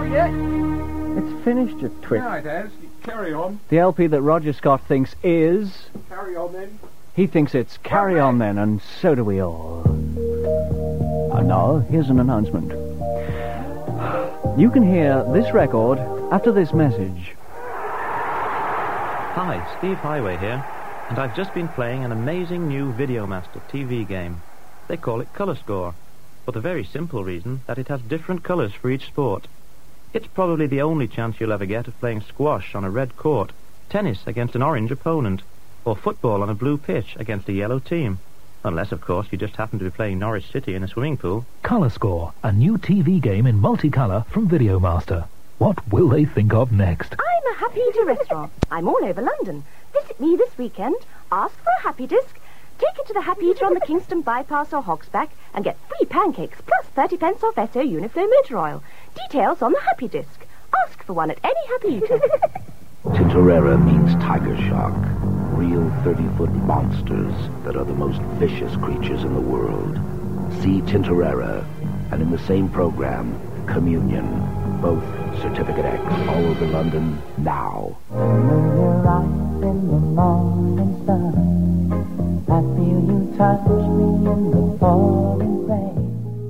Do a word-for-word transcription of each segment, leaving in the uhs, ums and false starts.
yet? It's finished, you twit. No, it has. Carry on. The L P that Roger Scott thinks is... Carry on, then. He thinks it's Carry On Then, and so do we all. And now, here's an announcement. You can hear this record after this message. Hi, Steve Highway here, and I've just been playing an amazing new VideoMaster T V game. They call it Colour Score, for the very simple reason that it has different colours for each sport. It's probably the only chance you'll ever get of playing squash on a red court, tennis against an orange opponent, or football on a blue pitch against a yellow team. Unless, of course, you just happen to be playing Norwich City in a swimming pool. Colour Score, a new T V game in multicolour from VideoMaster. What will they think of next? I'm a Happy Eater restaurant. I'm all over London. Visit me this weekend, ask for a Happy Disc, take it to the Happy Eater on the Kingston Bypass or Hogsback, and get free pancakes plus thirty pence off Esso Uniflow motor oil. Details on the Happy Disc. Ask for one at any Happy Eater. Tintorera means tiger shark. Real thirty-foot monsters that are the most vicious creatures in the world. See Tintorera, and in the same program, Communion. Both Certificate X, all over London, now. In the morning sun, I feel you touch me in the falling rain.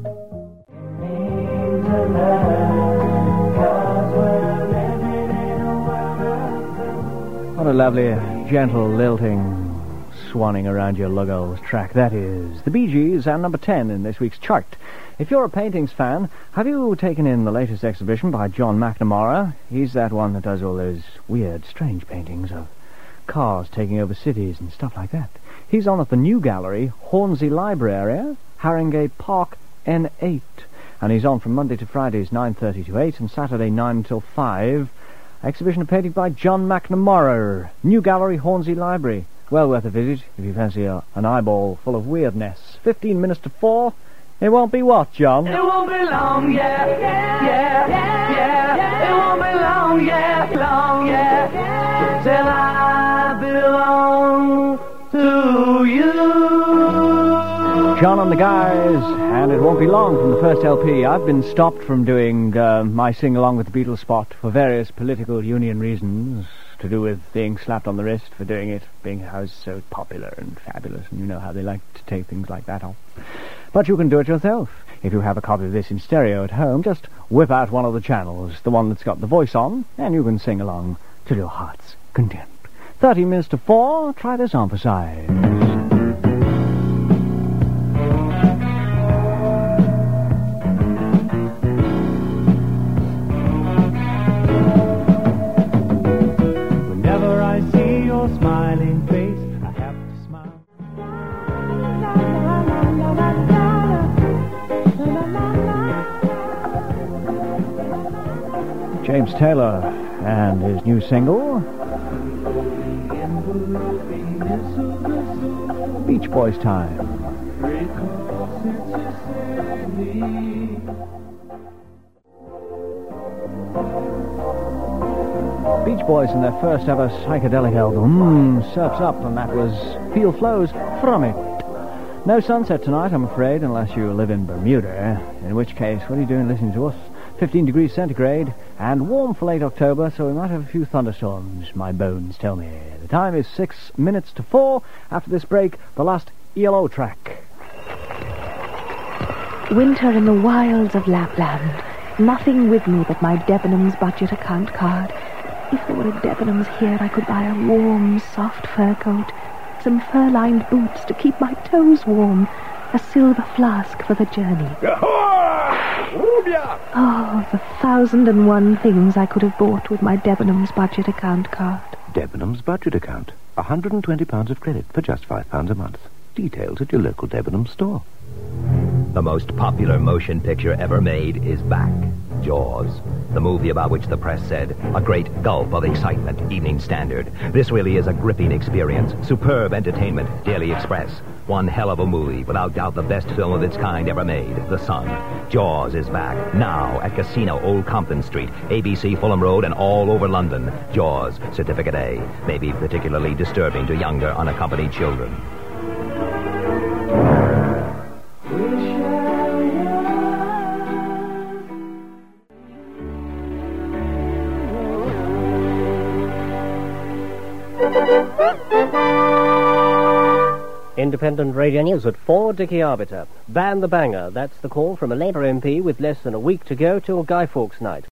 Means a love, 'cause we're living in a world of... What a lovely, gentle, lilting, swanning around your lugholes track that is. The Bee Gees and number ten in this week's chart. If you're a paintings fan, have you taken in the latest exhibition by John McNamara? He's that one that does all those weird, strange paintings of cars taking over cities and stuff like that. He's on at the New Gallery, Hornsey Library area, Haringey Park, N eight. And he's on from Monday to Fridays, nine thirty to eight, and Saturday, nine till five. Exhibition of painting by John McNamara, New Gallery, Hornsey Library. Well worth a visit if you fancy a, an eyeball full of weirdness. Fifteen minutes to four. It won't be what, John? It won't be long, yeah, yeah, yeah, yeah, yeah. It won't be long, yeah, long, yeah, yeah, till I belong to you. John and the guys, and it won't be long from the first L P. I've been stopped from doing uh, my sing-along with the Beatles spot for various political union reasons, to do with being slapped on the wrist for doing it, being how it's so popular and fabulous, and you know how they like to take things like that off. But you can do it yourself. If you have a copy of this in stereo at home, just whip out one of the channels, the one that's got the voice on, and you can sing along to your heart's content. Thirty minutes to four, try this on for size. Whenever I see your smiling face, I have to smile. James Taylor and his new single, Beach Boys Time. Beach Boys in their first ever psychedelic album, mm, Surfs Up, and that was Feel Flows From It. No sunset tonight, I'm afraid, unless you live in Bermuda, in which case, what are you doing listening to us? fifteen degrees centigrade, and warm for late October, so we might have a few thunderstorms, my bones tell me. The time is six minutes to four. After this break, the last E L O track. Winter in the wilds of Lapland. Nothing with me but my Debenhams budget account card. If there were a Debenhams here, I could buy a warm, soft fur coat, some fur-lined boots to keep my toes warm, a silver flask for the journey. Oh, the thousand and one things I could have bought with my Debenhams budget account card. Debenhams budget account. one hundred twenty pounds of credit for just five pounds a month. Details at your local Debenhams store. The most popular motion picture ever made is back. Jaws. The movie about which the press said, a great gulp of excitement, Evening Standard. This really is a gripping experience. Superb entertainment, Daily Express. One hell of a movie, without doubt the best film of its kind ever made, The Sun. Jaws is back, now at Casino Old Compton Street, A B C Fulham Road, and all over London. Jaws, Certificate A, may be particularly disturbing to younger unaccompanied children. Independent Radio News at four, Dickie Arbiter. Ban the banger. That's the call from a Labour M P with less than a week to go till Guy Fawkes night.